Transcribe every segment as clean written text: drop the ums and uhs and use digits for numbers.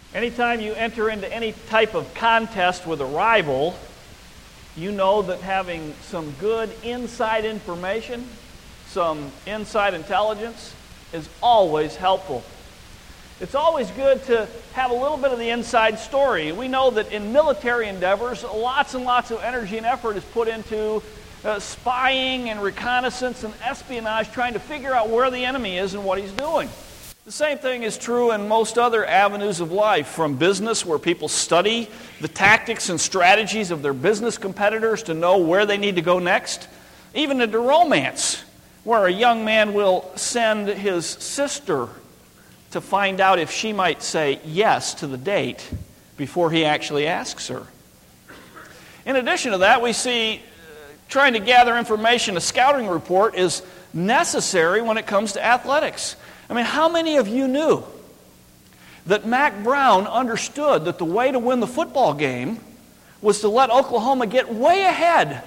Anytime you enter into any type of contest with a rival, you know that having some good inside information, some inside intelligence, is always helpful. It's always good to have a little bit of the inside story. We know that in military endeavors, lots and lots of energy and effort is put into spying and reconnaissance and espionage, trying to figure out where the enemy is and what he's doing. The same thing is true in most other avenues of life, from business, where people study the tactics and strategies of their business competitors to know where they need to go next, even into romance, where a young man will send his sister to find out if she might say yes to the date before he actually asks her. In addition to that, we see trying to gather information. A scouting report is necessary when it comes to athletics. I mean, how many of you knew that Mac Brown understood that the way to win the football game was to let Oklahoma get way ahead?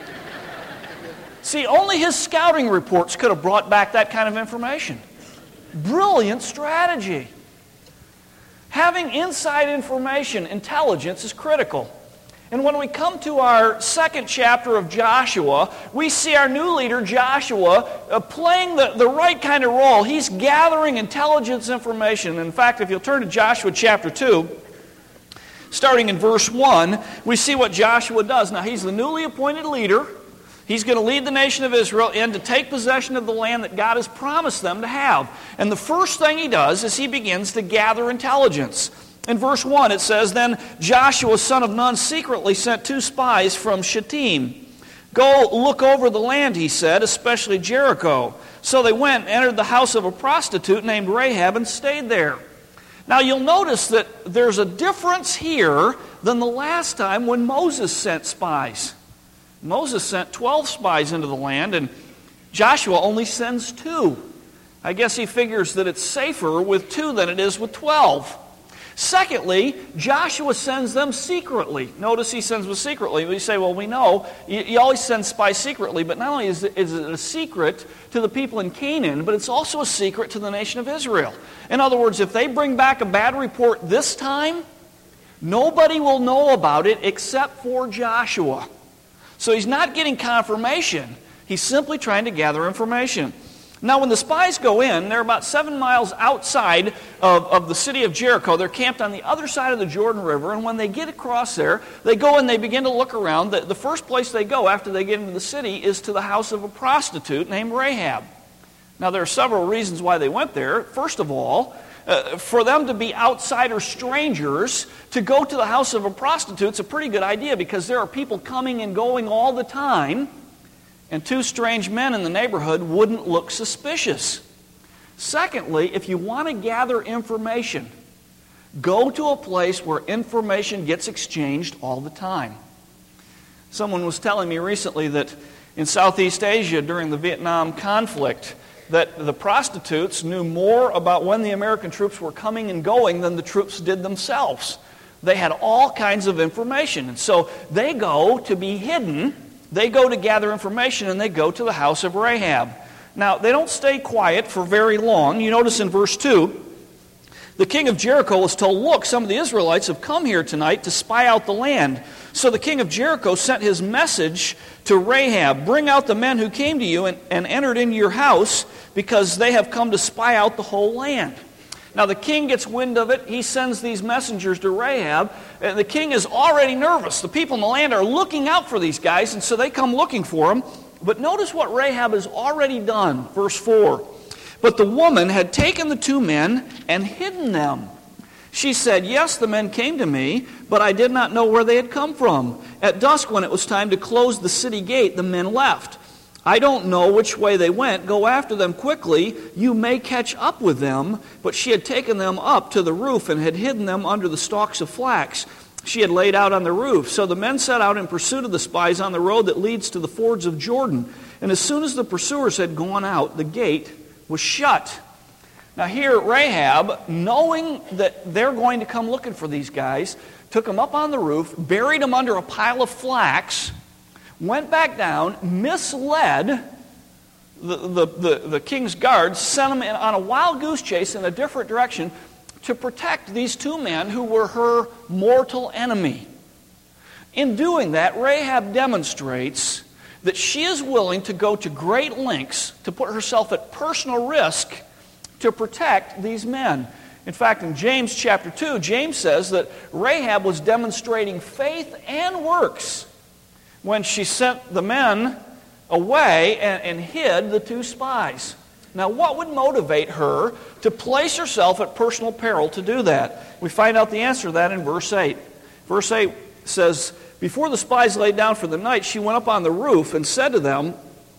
See, only his scouting reports could have brought back that kind of information. Brilliant strategy. Having inside information, intelligence, is critical. And when we come to our second chapter of Joshua, we see our new leader, Joshua, playing the right kind of role. He's gathering intelligence information. In fact, if you'll turn to Joshua chapter 2, starting in verse 1, we see what Joshua does. Now, he's the newly appointed leader. He's going to lead the nation of Israel in to take possession of the land that God has promised them to have. And the first thing he does is he begins to gather intelligence. In verse 1 it says, "Then Joshua son of Nun secretly sent 2 spies from Shittim. 'Go look over the land,' he said, 'especially Jericho.' So they went and entered the house of a prostitute named Rahab and stayed there." Now you'll notice that there's a difference here than the last time when Moses sent spies. Moses sent 12 spies into the land, and Joshua only sends 2. I guess he figures that it's safer with 2 than it is with 12. Secondly, Joshua sends them secretly. Notice he sends them secretly. We say, well, we know you always send spies secretly, but not only is it a secret to the people in Canaan, but it's also a secret to the nation of Israel. In other words, if they bring back a bad report this time, nobody will know about it except for Joshua. So he's not getting confirmation. He's simply trying to gather information. Now, when the spies go in, they're about 7 miles outside of the city of Jericho. They're camped on the other side of the Jordan River, and when they get across there, they go and they begin to look around. The first place they go after they get into the city is to the house of a prostitute named Rahab. Now, there are several reasons why they went there. First of all, for them to be outsider strangers, to go to the house of a prostitute is a pretty good idea, because there are people coming and going all the time, and 2 strange men in the neighborhood wouldn't look suspicious. Secondly, if you want to gather information, go to a place where information gets exchanged all the time. Someone was telling me recently that in Southeast Asia during the Vietnam conflict, that the prostitutes knew more about when the American troops were coming and going than the troops did themselves. They had all kinds of information, and so they go to be hidden. They go to gather information, and they go to the house of Rahab. Now, they don't stay quiet for very long. You notice in verse 2, the king of Jericho was told, "Look, some of the Israelites have come here tonight to spy out the land." So the king of Jericho sent his message to Rahab, "Bring out the men who came to you and entered into your house, because they have come to spy out the whole land." Now the king gets wind of it. He sends these messengers to Rahab. And the king is already nervous. The people in the land are looking out for these guys, and so they come looking for them. But notice what Rahab has already done. Verse 4. "But the woman had taken the 2 men and hidden them. She said, 'Yes, the men came to me, but I did not know where they had come from. At dusk, when it was time to close the city gate, the men left. I don't know which way they went. Go after them quickly. You may catch up with them.' But she had taken them up to the roof and had hidden them under the stalks of flax she had laid out on the roof. So the men set out in pursuit of the spies on the road that leads to the fords of Jordan. And as soon as the pursuers had gone out, the gate was shut." Now here, Rahab, knowing that they're going to come looking for these guys, took them up on the roof, buried them under a pile of flax, went back down, misled the king's guards, sent them on a wild goose chase in a different direction, to protect these two men who were her mortal enemy. In doing that, Rahab demonstrates that she is willing to go to great lengths to put herself at personal risk to protect these men. In fact, in James chapter 2, James says that Rahab was demonstrating faith and works when she sent the men away and hid the two spies. Now, what would motivate her to place herself at personal peril to do that? We find out the answer to that in verse 8. Verse 8 says, "Before the spies lay down for the night, she went up on the roof and said to them,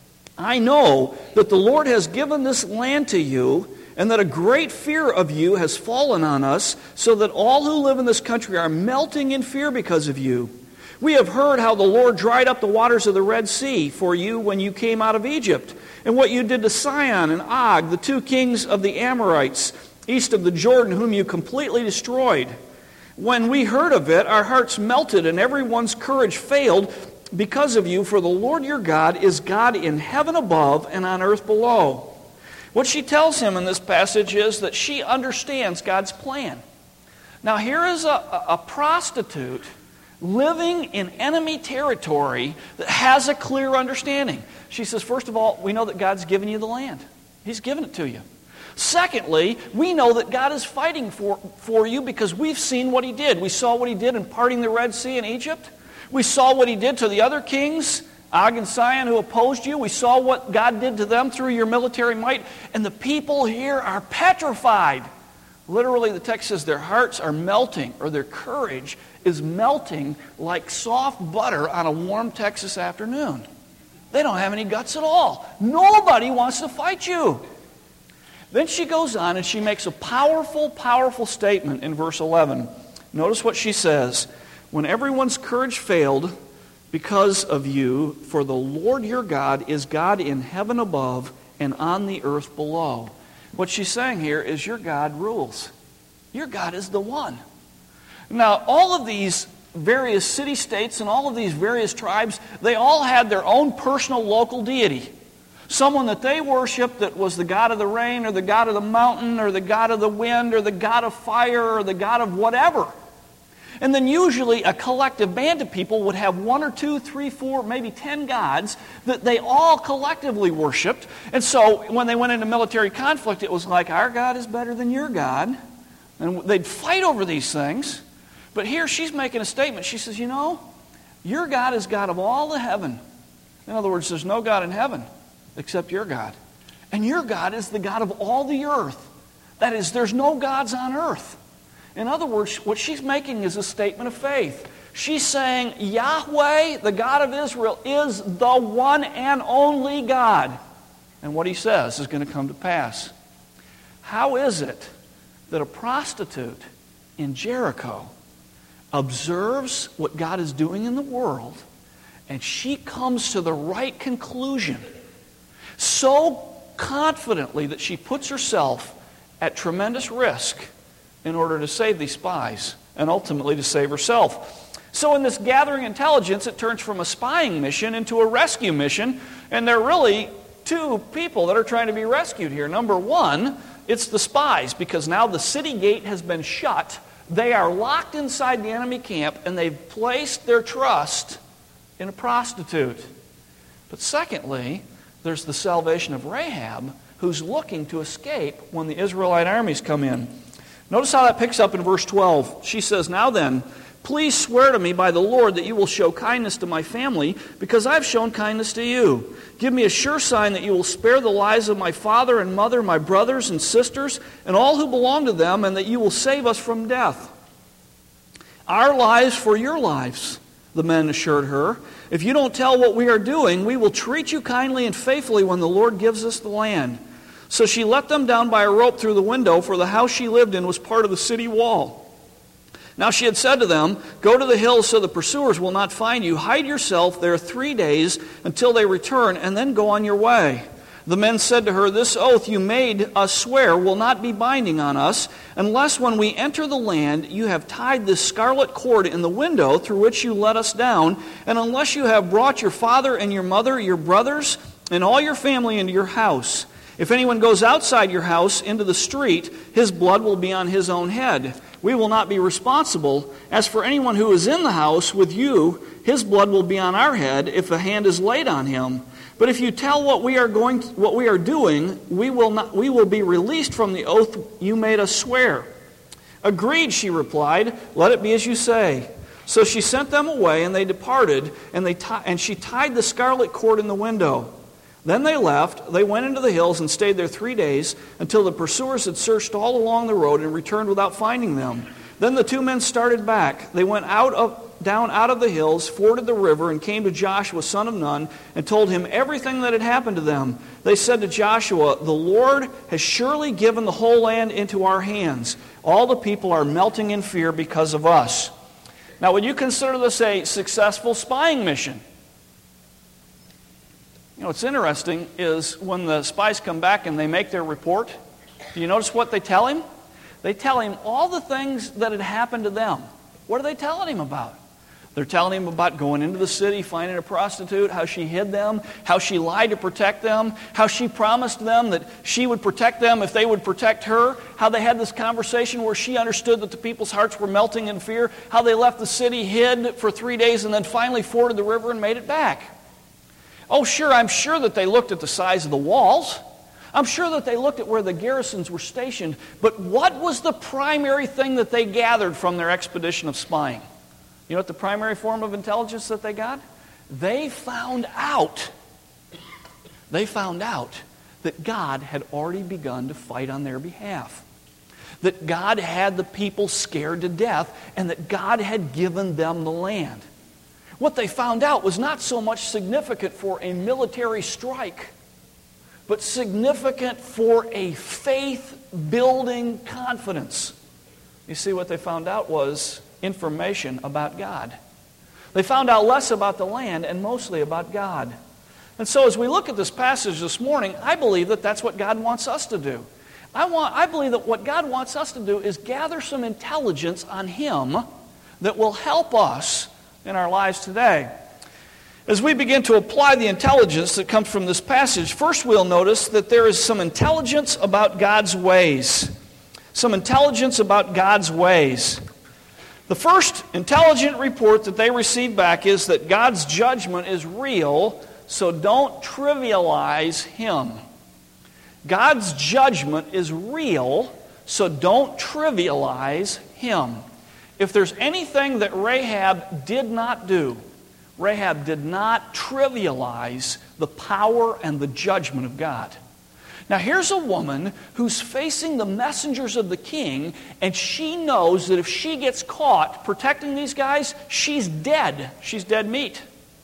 'I know that the Lord has given this land to you, and that a great fear of you has fallen on us, so that all who live in this country are melting in fear because of you. We have heard how the Lord dried up the waters of the Red Sea for you when you came out of Egypt, and what you did to Sihon and Og, the two kings of the Amorites, east of the Jordan, whom you completely destroyed. When we heard of it, our hearts melted, and everyone's courage failed because of you, for the Lord your God is God in heaven above and on earth below.'" What she tells him in this passage is that she understands God's plan. Now, here is a prostitute living in enemy territory that has a clear understanding. She says, first of all, we know that God's given you the land. He's given it to you. Secondly, we know that God is fighting for you because we've seen what He did. We saw what He did in parting the Red Sea in Egypt. We saw what He did to the other kings, Og and Sihon, who opposed you. We saw what God did to them through your military might. And the people here are petrified. Literally, the text says their hearts are melting, or their courage is melting like soft butter on a warm Texas afternoon. They don't have any guts at all. Nobody wants to fight you. Then she goes on and she makes a powerful, powerful statement in verse 11. Notice what she says. "When everyone's courage failed because of you, for the Lord your God is God in heaven above and on the earth below." What she's saying here is your God rules. Your God is the one. Now, all of these various city-states and all of these various tribes, they all had their own personal local deity. Someone that they worshiped that was the god of the rain or the god of the mountain or the god of the wind or the god of fire or the god of whatever. And then usually a collective band of people would have 1 or 2, 3, 4, maybe 10 gods that they all collectively worshipped. And so when they went into military conflict, it was like, our God is better than your God. And they'd fight over these things. But here she's making a statement. She says, you know, your God is God of all the heaven. In other words, there's no God in heaven except your God. And your God is the God of all the earth. That is, there's no gods on earth. In other words, what she's making is a statement of faith. She's saying, Yahweh, the God of Israel, is the one and only God. And what He says is going to come to pass. How is it that a prostitute in Jericho observes what God is doing in the world, and she comes to the right conclusion so confidently that she puts herself at tremendous risk in order to save these spies and ultimately to save herself? So in this gathering intelligence, it turns from a spying mission into a rescue mission, and there are really two people that are trying to be rescued here. Number one, it's the spies, because now the city gate has been shut. They are locked inside the enemy camp, and they've placed their trust in a prostitute. But secondly, there's the salvation of Rahab, who's looking to escape when the Israelite armies come in. Notice how that picks up in verse 12. She says, "Now then, please swear to me by the Lord that you will show kindness to my family, because I've shown kindness to you. Give me a sure sign that you will spare the lives of my father and mother, my brothers and sisters, and all who belong to them, and that you will save us from death." "Our lives for your lives," the men assured her. "If you don't tell what we are doing, we will treat you kindly and faithfully when the Lord gives us the land." So she let them down by a rope through the window, for the house she lived in was part of the city wall. Now she had said to them, "Go to the hills so the pursuers will not find you. Hide yourself there 3 days until they return, and then go on your way." The men said to her, "This oath you made us swear will not be binding on us, unless when we enter the land you have tied this scarlet cord in the window through which you let us down, and unless you have brought your father and your mother, your brothers, and all your family into your house. If anyone goes outside your house into the street, his blood will be on his own head. We will not be responsible. As for anyone who is in the house with you, his blood will be on our head if a hand is laid on him. But if you tell what we are doing, we will be released from the oath you made us swear." "Agreed," she replied. "Let it be as you say." So she sent them away, and they departed, and she tied the scarlet cord in the window. Then they left. They went into the hills and stayed there 3 days, until the pursuers had searched all along the road and returned without finding them. Then the 2 men started back. They went down out of the hills, forded the river, and came to Joshua, son of Nun, and told him everything that had happened to them. They said to Joshua, "The Lord has surely given the whole land into our hands. All the people are melting in fear because of us." Now, would you consider this a successful spying mission? You know, what's interesting is when the spies come back and they make their report, do you notice what they tell him? They tell him all the things that had happened to them. What are they telling him about? They're telling him about going into the city, finding a prostitute, how she hid them, how she lied to protect them, how she promised them that she would protect them if they would protect her, how they had this conversation where she understood that the people's hearts were melting in fear, how they left the city, hid for 3 days, and then finally forded the river and made it back. Oh, sure, I'm sure that they looked at the size of the walls. I'm sure that they looked at where the garrisons were stationed. But what was the primary thing that they gathered from their expedition of spying? You know what the primary form of intelligence that they got? They found out that God had already begun to fight on their behalf. That God had the people scared to death, and that God had given them the land. What they found out was not so much significant for a military strike, but significant for a faith-building confidence. You see, what they found out was information about God. They found out less about the land and mostly about God. And so as we look at this passage this morning, I believe that that's what God wants us to do. I believe that what God wants us to do is gather some intelligence on Him that will help us in our lives today. As we begin to apply the intelligence that comes from this passage, first we'll notice that there is some intelligence about God's ways. Some intelligence about God's ways. The first intelligent report that they receive back is that God's judgment is real, so don't trivialize Him. God's judgment is real, so don't trivialize Him. If there's anything that Rahab did not do, Rahab did not trivialize the power and the judgment of God. Now here's a woman who's facing the messengers of the king, and she knows that if she gets caught protecting these guys, she's dead. She's dead meat.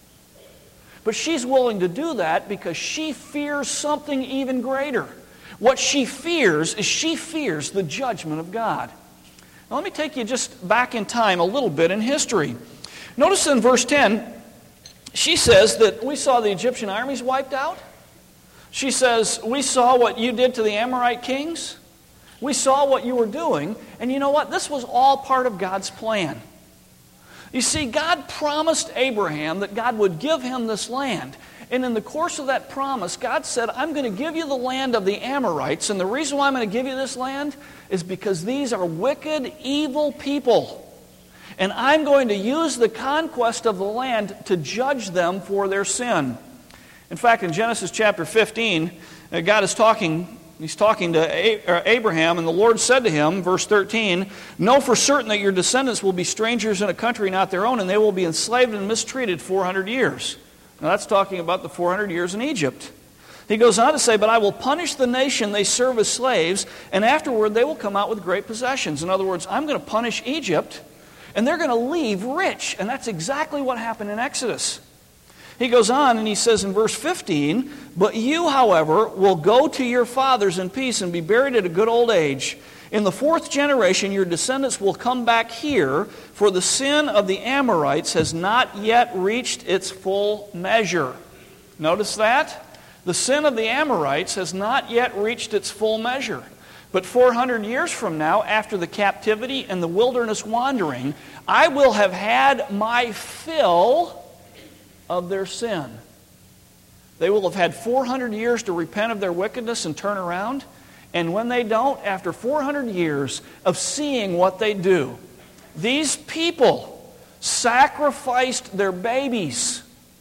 But she's willing to do that because she fears something even greater. What she fears is the judgment of God. Now let me take you just back in time a little bit in history. Notice in verse 10, she says that we saw the Egyptian armies wiped out. She says, we saw what you did to the Amorite kings. We saw what you were doing. And you know what? This was all part of God's plan. You see, God promised Abraham that God would give him this land. And in the course of that promise, God said, I'm going to give you the land of the Amorites. And the reason why I'm going to give you this land is because these are wicked, evil people. And I'm going to use the conquest of the land to judge them for their sin. In fact, in Genesis chapter 15, God is talking. He's talking to Abraham, and the Lord said to him, verse 13, "Know for certain that your descendants will be strangers in a country not their own, and they will be enslaved and mistreated 400 years. Now that's talking about the 400 years in Egypt. He goes on to say, "But I will punish the nation they serve as slaves, and afterward they will come out with great possessions." In other words, I'm going to punish Egypt, and they're going to leave rich. And that's exactly what happened in Exodus. He goes on and he says in verse 15, "But you, however, will go to your fathers in peace and be buried at a good old age. In the 4th generation your descendants will come back here, for the sin of the Amorites has not yet reached its full measure." Notice that? The sin of the Amorites has not yet reached its full measure. But 400 years from now, after the captivity and the wilderness wandering, I will have had my fill of their sin. They will have had 400 years to repent of their wickedness and turn around. And when they don't, after 400 years of seeing what they do, these people sacrificed their babies,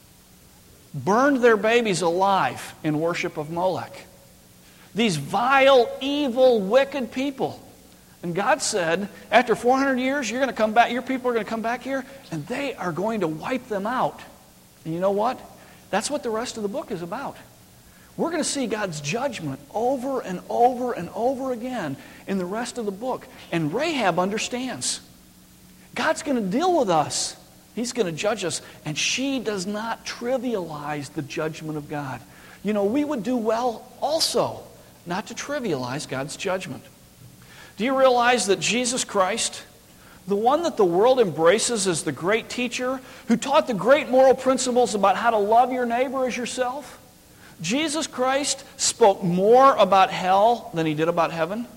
burned their babies alive in worship of Molech. These vile, evil, wicked people. And God said, after 400 years, you're going to come back, your people are going to come back here, and they are going to wipe them out. And you know what? That's what the rest of the book is about. We're going to see God's judgment over and over and over again in the rest of the book. And Rahab understands. God's going to deal with us. He's going to judge us. And she does not trivialize the judgment of God. You know, we would do well also not to trivialize God's judgment. Do you realize that Jesus Christ, the one that the world embraces as the great teacher, who taught the great moral principles about how to love your neighbor as yourself, Jesus Christ spoke more about hell than he did about heaven?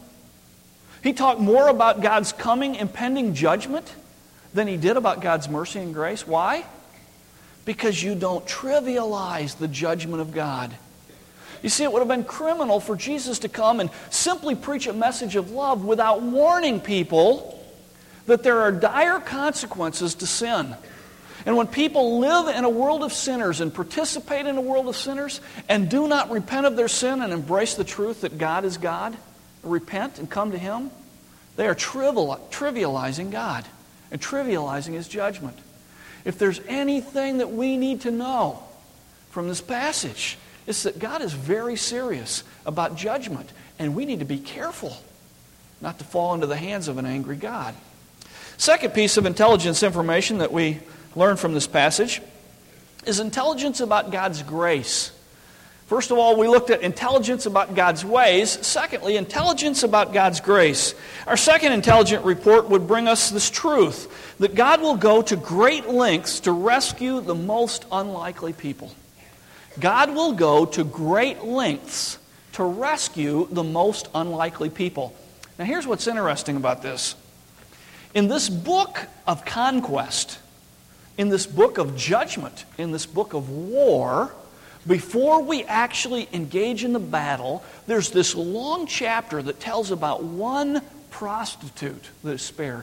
He talked more about God's coming, impending judgment than he did about God's mercy and grace. Why? Because you don't trivialize the judgment of God. You see, it would have been criminal for Jesus to come and simply preach a message of love without warning people that there are dire consequences to sin. And when people live in a world of sinners and participate in a world of sinners and do not repent of their sin and embrace the truth that God is God, repent and come to Him, they are trivializing God and trivializing His judgment. If there's anything that we need to know from this passage, it's that God is very serious about judgment, and we need to be careful not to fall into the hands of an angry God. Second piece of intelligence information that we learn from this passage is intelligence about God's grace. First of all, we looked at intelligence about God's ways. Secondly, intelligence about God's grace. Our second intelligent report would bring us this truth, that God will go to great lengths to rescue the most unlikely people. God will go to great lengths to rescue the most unlikely people. Now here's what's interesting about this. In this book of conquest, in this book of judgment, in this book of war, before we actually engage in the battle, there's this long chapter that tells about one prostitute that is spared.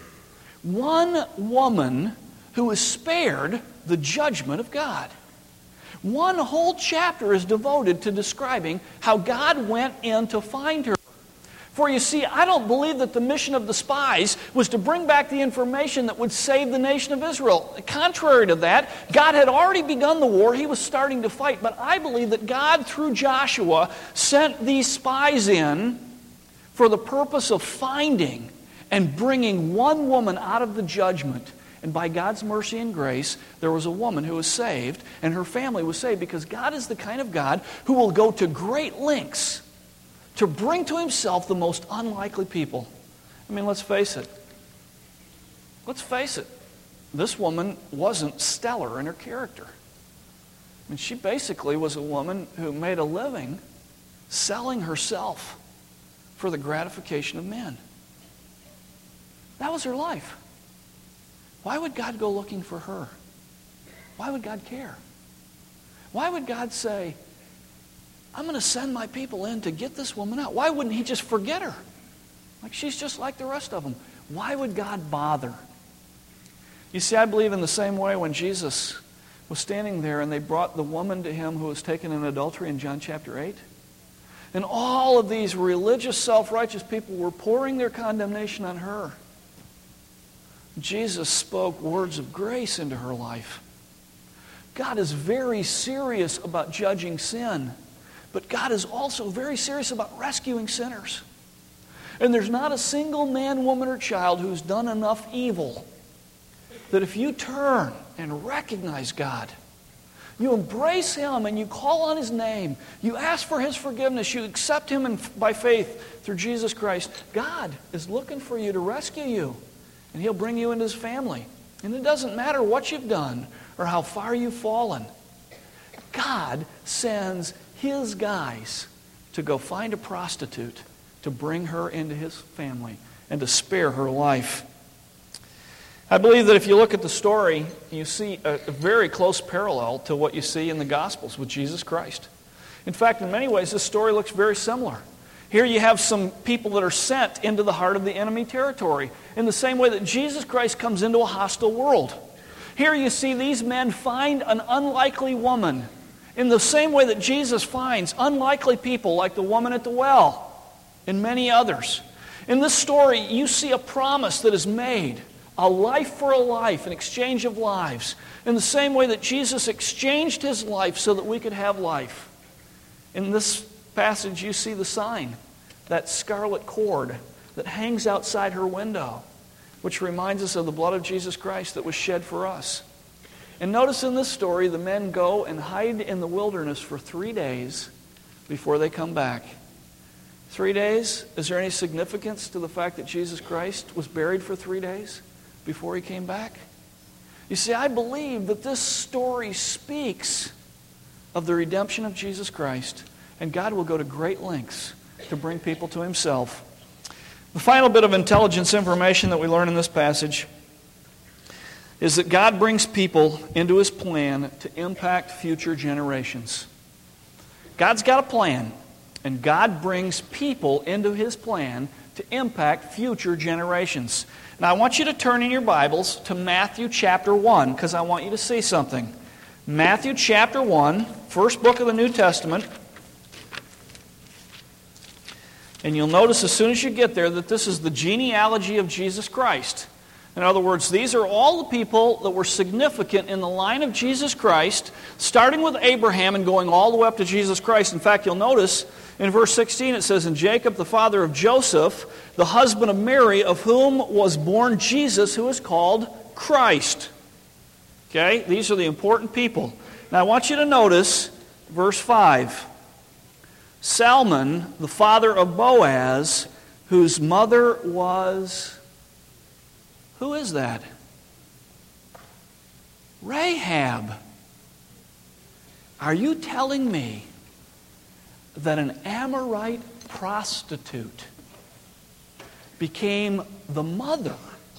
One woman who is spared the judgment of God. One whole chapter is devoted to describing how God went in to find her. For you see, I don't believe that the mission of the spies was to bring back the information that would save the nation of Israel. Contrary to that, God had already begun the war. He was starting to fight. But I believe that God, through Joshua, sent these spies in for the purpose of finding and bringing one woman out of the judgment. And by God's mercy and grace, there was a woman who was saved, and her family was saved, because God is the kind of God who will go to great lengths to bring to Himself the most unlikely people. I mean, let's face it. Let's face it. This woman wasn't stellar in her character. I mean, she basically was a woman who made a living selling herself for the gratification of men. That was her life. Why would God go looking for her? Why would God care? Why would God say, I'm going to send my people in to get this woman out? Why wouldn't He just forget her? Like, she's just like the rest of them. Why would God bother? You see, I believe in the same way when Jesus was standing there and they brought the woman to Him who was taken in adultery in John chapter 8. And all of these religious, self-righteous people were pouring their condemnation on her. Jesus spoke words of grace into her life. God is very serious about judging sin, but God is also very serious about rescuing sinners. And there's not a single man, woman, or child who's done enough evil that if you turn and recognize God, you embrace Him and you call on His name, you ask for His forgiveness, you accept Him by faith through Jesus Christ, God is looking for you to rescue you. And He'll bring you into His family. And it doesn't matter what you've done or how far you've fallen. God sends His guys to go find a prostitute to bring her into His family and to spare her life. I believe that if you look at the story, you see a very close parallel to what you see in the Gospels with Jesus Christ. In fact, in many ways, this story looks very similar. Here you have some people that are sent into the heart of the enemy territory in the same way that Jesus Christ comes into a hostile world. Here you see these men find an unlikely woman in the same way that Jesus finds unlikely people like the woman at the well and many others. In this story, you see a promise that is made. A life for a life, an exchange of lives. In the same way that Jesus exchanged His life so that we could have life. In this passage you see the sign, that scarlet cord that hangs outside her window, which reminds us of the blood of Jesus Christ that was shed for us. And notice in this story, the men go and hide in the wilderness for 3 days before they come back. 3 days? Is there any significance to the fact that Jesus Christ was buried for 3 days before He came back? You see, I believe that this story speaks of the redemption of Jesus Christ, and God will go to great lengths to bring people to Himself. The final bit of intelligence information that we learn in this passage is that God brings people into His plan to impact future generations. God's got a plan, and God brings people into His plan to impact future generations. Now I want you to turn in your Bibles to Matthew chapter 1, because I want you to see something. Matthew chapter 1, first book of the New Testament. And you'll notice as soon as you get there that this is the genealogy of Jesus Christ. In other words, these are all the people that were significant in the line of Jesus Christ, starting with Abraham and going all the way up to Jesus Christ. In fact, you'll notice in verse 16 it says, "And Jacob, the father of Joseph, the husband of Mary, of whom was born Jesus, who is called Christ." Okay, these are the important people. Now I want you to notice verse 5. Salmon, the father of Boaz, whose mother was... Who is that? Rahab. Are you telling me that an Amorite prostitute became the mother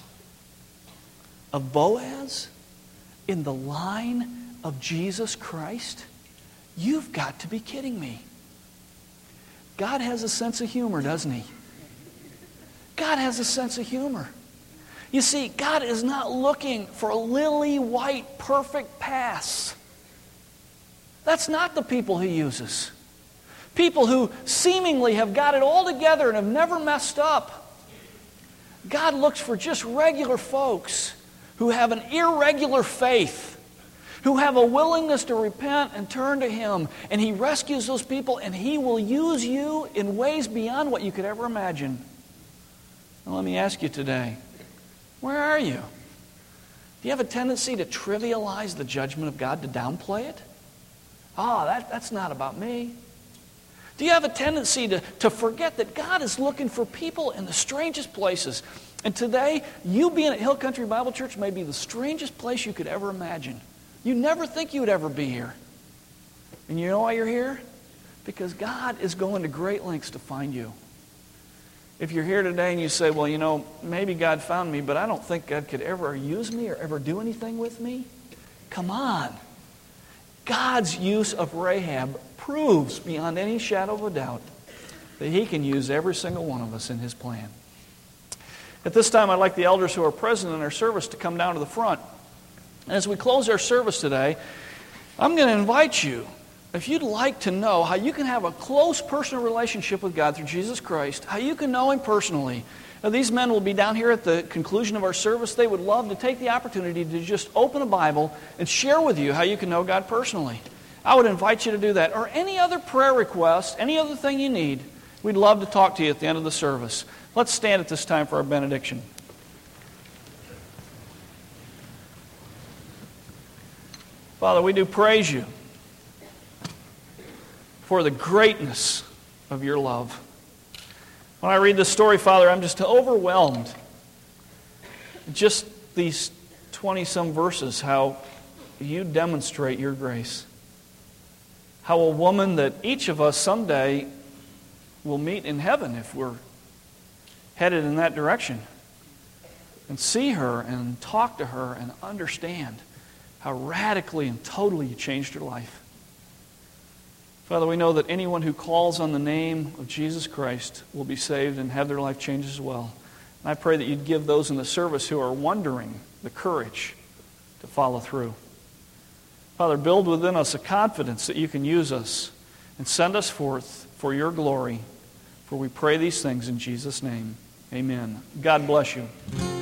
of Boaz in the line of Jesus Christ? You've got to be kidding me. God has a sense of humor, doesn't He? God has a sense of humor. You see, God is not looking for a lily-white, perfect pass. That's not the people He uses. People who seemingly have got it all together and have never messed up. God looks for just regular folks who have an irregular faith, who have a willingness to repent and turn to Him. And He rescues those people, and He will use you in ways beyond what you could ever imagine. Now, let me ask you today, where are you? Do you have a tendency to trivialize the judgment of God, to downplay it? Oh, that's not about me. Do you have a tendency to forget that God is looking for people in the strangest places? And today, you being at Hill Country Bible Church may be the strangest place you could ever imagine. You never think you would ever be here. And you know why you're here? Because God is going to great lengths to find you. If you're here today and you say, well, you know, maybe God found me, but I don't think God could ever use me or ever do anything with me. Come on. God's use of Rahab proves beyond any shadow of a doubt that He can use every single one of us in His plan. At this time, I'd like the elders who are present in our service to come down to the front. And as we close our service today, I'm going to invite you, if you'd like to know how you can have a close personal relationship with God through Jesus Christ, how you can know Him personally. Now, these men will be down here at the conclusion of our service. They would love to take the opportunity to just open a Bible and share with you how you can know God personally. I would invite you to do that. Or any other prayer request, any other thing you need, we'd love to talk to you at the end of the service. Let's stand at this time for our benediction. Father, we do praise You for the greatness of Your love. When I read this story, Father, I'm just overwhelmed. Just these 20-some verses, how You demonstrate Your grace. How a woman that each of us someday will meet in heaven if we're headed in that direction. and see her and talk to her and understand how radically and totally you changed her life. Father, we know that anyone who calls on the name of Jesus Christ will be saved and have their life changed as well. And I pray that you'd give those in the service who are wondering the courage to follow through. Father, build within us a confidence that you can use us and send us forth for your glory. For we pray these things in Jesus' name. Amen. God bless you.